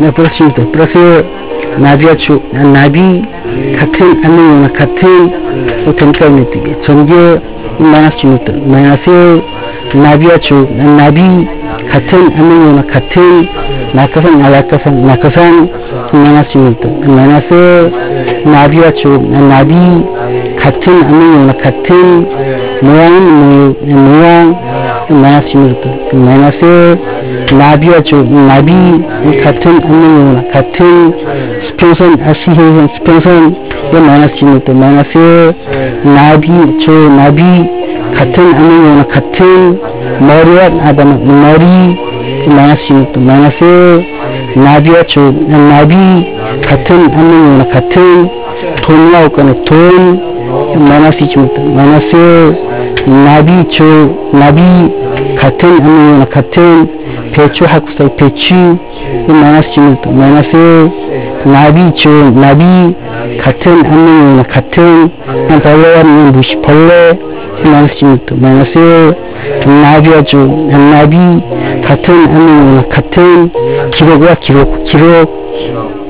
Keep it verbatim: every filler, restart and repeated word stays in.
플러스입니다. 플러스 나비와 주, 나비 같은 안능이나 같은 오텐카이네티비 전개 마이너스입니다. 마이너스 나비와 주, 나비 같은 안능이나 같은 낙하산 낙하산 낙하산 마이너스입니다. 마이너스 나비와 주, 나비 같은 안능이나 같은 모양은 모양 마이너스입니다. 마이너스 나비와 주, 나비 같은 안능이나 같은 수평선 아시해선 수평선 마이너스입니다. 마이너스 나비 주, 나비 같은 안능이나 같은 머리와 아담 머리 마이너스입니다. 마이너스 나비와 주, 나비 같은 안능이나 같은 돈과 오거나 돈 마이너스입니다. 마이너스 나비 주, 나비 같은 안능이나 같은 배추 학구사이 배추 마이너스입니다. 마이너스 나비 주, 나비 같은 안능이나 같은 벌레와 무시 벌레 마이너스입니다. 마이너스 나비와 주, 나비 같은 안능이나 같은 기록과 기록 기록